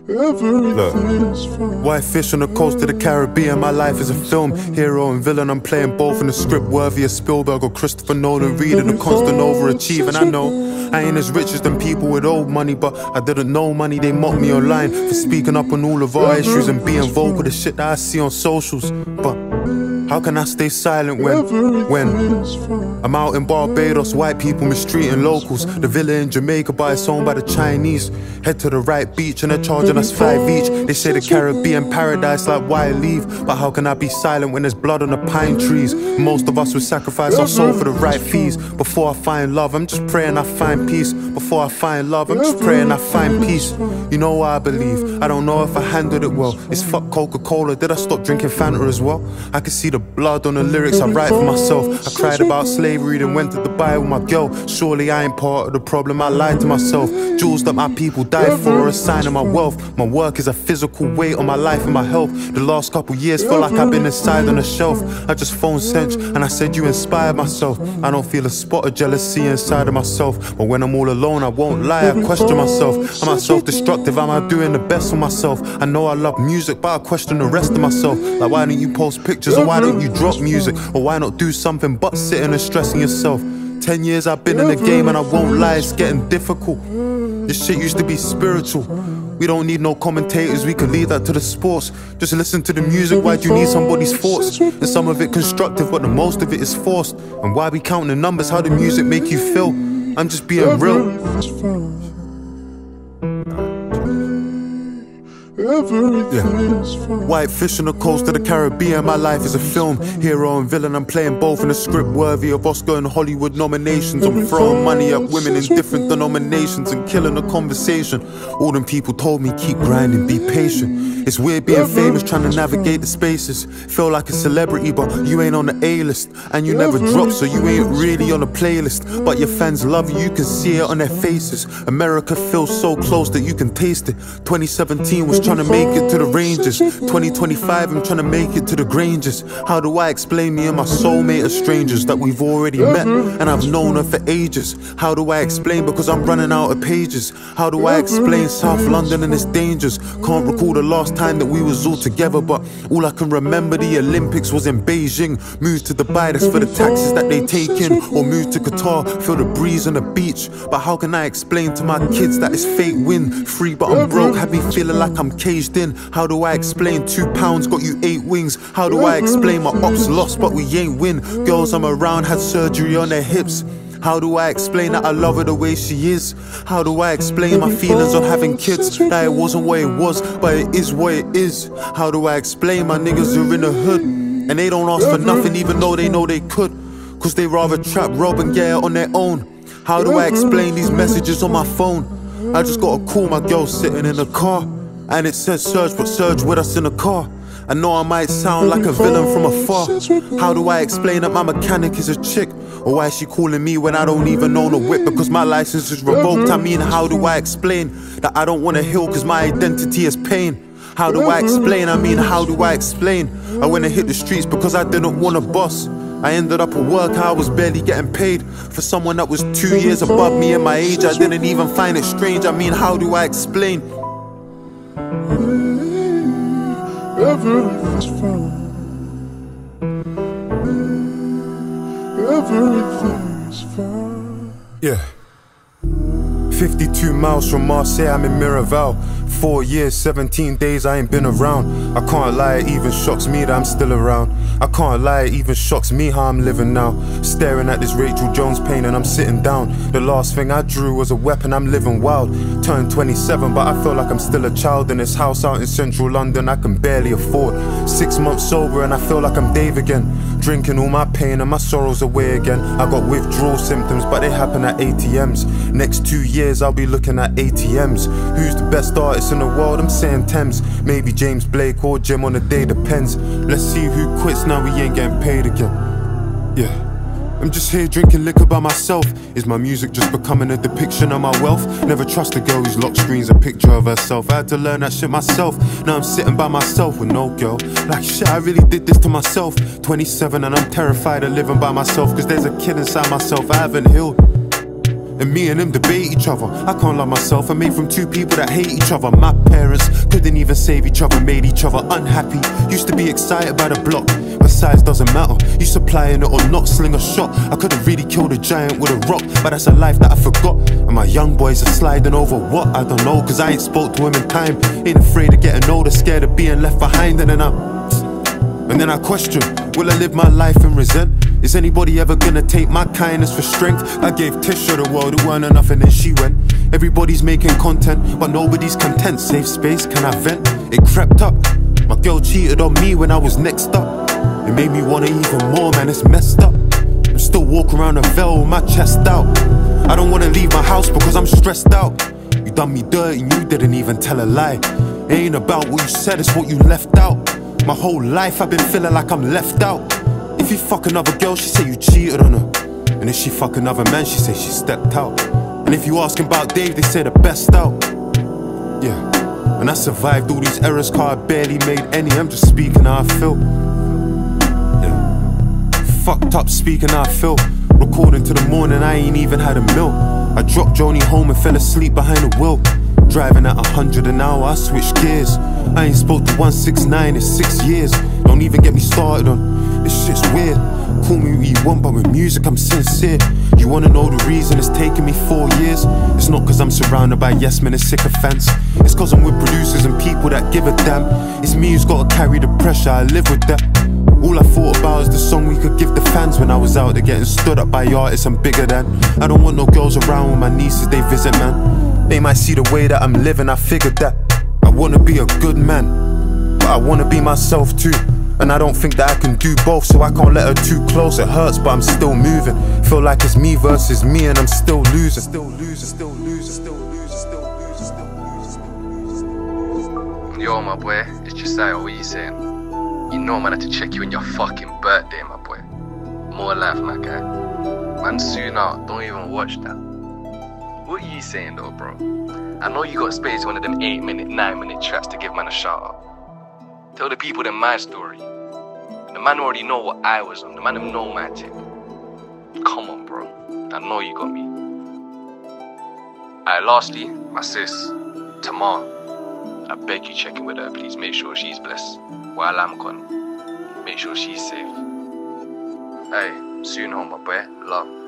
Look, white fish on the coast of the Caribbean. My life is a film, hero and villain. I'm playing both in a script worthy of Spielberg or Christopher Nolan. Reading a constant overachieving. I know I ain't as rich as them people with old money, but I didn't know money. They mocked me online for speaking up on all of our issues and being vocal. The shit that I see on socials. But how can I stay silent when I'm out in Barbados, white people mistreating locals? The villa in Jamaica, but it's owned by the Chinese. Head to the right beach and they're charging us 5 each. They say the Caribbean paradise, like why leave? But how can I be silent when there's blood on the pine trees? Most of us would sacrifice our soul for the right fees. Before I find love, I'm just praying I find peace. Before I find love, I'm just praying I find peace. You know what I believe, I don't know if I handled it well. It's fuck Coca-Cola, did I stop drinking Fanta as well? I can see the blood on the lyrics I write for myself. I cried about slavery, then went to Dubai with my girl. Surely I ain't part of the problem, I lied to myself. Jewels that my people died for are a sign of my wealth. My work is a physical weight on my life and my health. The last couple years feel like I've been inside on a shelf. I just phoned Sench and I said you inspired myself. I don't feel a spot of jealousy inside of myself. But when I'm all alone, I won't lie, I question myself. Am I self-destructive? Am I doing the best for myself? I know I love music, but I question the rest of myself. Like why don't you post pictures, or why don't you drop music? Or why not do something but sitting and stressing yourself? 10 years I've been in the game and I won't lie, it's getting difficult. This shit used to be spiritual. We don't need no commentators, we can leave that to the sports. Just listen to the music, why do you need somebody's thoughts? And some of it constructive, but the most of it is forced. And why we counting the numbers, how the music make you feel? I'm just being real. Yeah. White fish on the coast of the Caribbean. My life is a film, hero and villain. I'm playing both in a script worthy of Oscar and Hollywood nominations. I'm throwing money at women in different denominations and killing the conversation. All them people told me keep grinding, be patient. It's weird being famous, trying to navigate the spaces. Feel like a celebrity, but you ain't on the A-list. And you never drop, so you ain't really on the playlist. But your fans love you, you can see it on their faces. America feels so close that you can taste it. 2017 was trying to make it to the Rangers. 2025 I'm trying to make it to the Grangers. How do I explain me and my soulmate are strangers that we've already met and I've known her for ages? How do I explain because I'm running out of pages? How do I explain South London and its dangers? Can't recall the last time that we was all together, but all I can remember the Olympics was in Beijing. Moved to Dubai, that's for the taxes that they take in. Or moved to Qatar, feel the breeze on the beach. But how can I explain to my kids that it's fake win? Free but I'm broke, had me feeling like I'm caged in. How do I explain 2 pounds got you 8 wings? How do I explain my ops lost but we ain't win? Girls I'm around had surgery on their hips. How do I explain that I love her the way she is? How do I explain my feelings on having kids? That it wasn't what it was, but it is what it is. How do I explain my niggas are in the hood and they don't ask for nothing even though they know they could? Cause they rather trap, rob and get it on their own. How do I explain these messages on my phone? I just got a call, my girl sitting in the car and it says Serge, but Serge with us in the car. I know I might sound like a villain from afar. How do I explain that my mechanic is a chick? Or why is she calling me when I don't even own a whip because my license is revoked? I mean, how do I explain that I don't want to heal because my identity is pain? How do I explain? I mean, how do I explain? I went and hit the streets because I didn't want a boss. I ended up at work, I was barely getting paid. For someone that was 2 years above me in my age, I didn't even find it strange. I mean, how do I explain? Everything's fine. Everything's fine. Yeah. 52 miles from Marseille, I'm in Miraval. 4 years, 17 days, I ain't been around. I can't lie, it even shocks me that I'm still around. I can't lie, it even shocks me how I'm living now. Staring at this Rachel Jones painting, I'm sitting down. The last thing I drew was a weapon, I'm living wild. Turned 27, but I feel like I'm still a child in this house out in central London I can barely afford. 6 months sober and I feel like I'm Dave again. Drinking all my pain and my sorrows away again. I got withdrawal symptoms, but they happen at ATMs. Next 2 years I'll be looking at ATMs. Who's the best artist in the world? I'm saying Thames. Maybe James Blake or Jim on the day, depends. Let's see who quits now we ain't getting paid again. Yeah. I'm just here drinking liquor by myself. Is my music just becoming a depiction of my wealth? Never trust a girl whose lock screen's a picture of herself. I had to learn that shit myself. Now I'm sitting by myself with no girl. Like shit, I really did this to myself. 27 and I'm terrified of living by myself. Cause there's a kid inside myself I haven't healed. and me and him debate each other. I can't love myself, I'm made from two people that hate each other. My parents couldn't even save each other, made each other unhappy. Used to be excited by the block, but size doesn't matter. You supplying it or not, sling a shot. I could've really killed a giant with a rock, but that's a life that I forgot. And my young boys are sliding over what? I don't know, cause I ain't spoke to him in time. Ain't afraid of getting older, scared of being left behind. And then I question, will I live my life and resent? Is anybody ever gonna take my kindness for strength? I gave Tisha the world, it weren't enough and then she went. Everybody's making content, but nobody's content. Safe space, can I vent? It crept up. My girl cheated on me when I was next up. It made me want it even more, man, it's messed up. I'm still walking around a veil with my chest out. I don't wanna leave my house because I'm stressed out. You done me dirty and you didn't even tell a lie. It ain't about what you said, it's what you left out. My whole life I've been feeling like I'm left out. If you fuck another girl, she say you cheated on her. And if she fuck another man, she say she stepped out. And if you asking about Dave, they say the best out. Yeah, and I survived all these errors, cause I barely made any. I'm just speaking how I feel. Yeah, fucked up speaking how I feel. Recording to the morning, I ain't even had a meal. I dropped Joni home and fell asleep behind the wheel. Driving at 100 an hour, I switch gears. I ain't spoke to 169 in 6 years. Don't even get me started on this shit's weird. Call me what you want, but with music I'm sincere. You wanna know the reason it's taken me 4 years? It's not cause I'm surrounded by yes men and sycophants. It's cause I'm with producers and people that give a damn. It's me who's gotta carry the pressure, I live with that. All I thought about is the song we could give the fans. When I was out there getting stood up by artists I'm bigger than. I don't want no girls around when my nieces they visit, man. They might see the way that I'm living, I figured that. I wanna be a good man, but I wanna be myself too. And I don't think that I can do both, so I can't let her too close. It hurts, but I'm still moving. Feel like it's me versus me and I'm still losing. Still losing, still losing, still losing, still losing, still losing, still losing. Yo, my boy, it's Josiah, what you saying? You know man, I had to check you on your fucking birthday, my boy. More life, my guy. Man, soon out, don't even watch that. What are you saying though, bro? I know you got space one of them 8-minute, 9-minute tracks to give man a shout out. Tell the people then my story. The man already know what I was on. The man them know my tip. Come on, bro. I know you got me. Alright, lastly, my sis, Tamar. I beg you check in with her, please. Make sure she's blessed. While I'm gone, make sure she's safe. Hey, soon home, my boy. Love.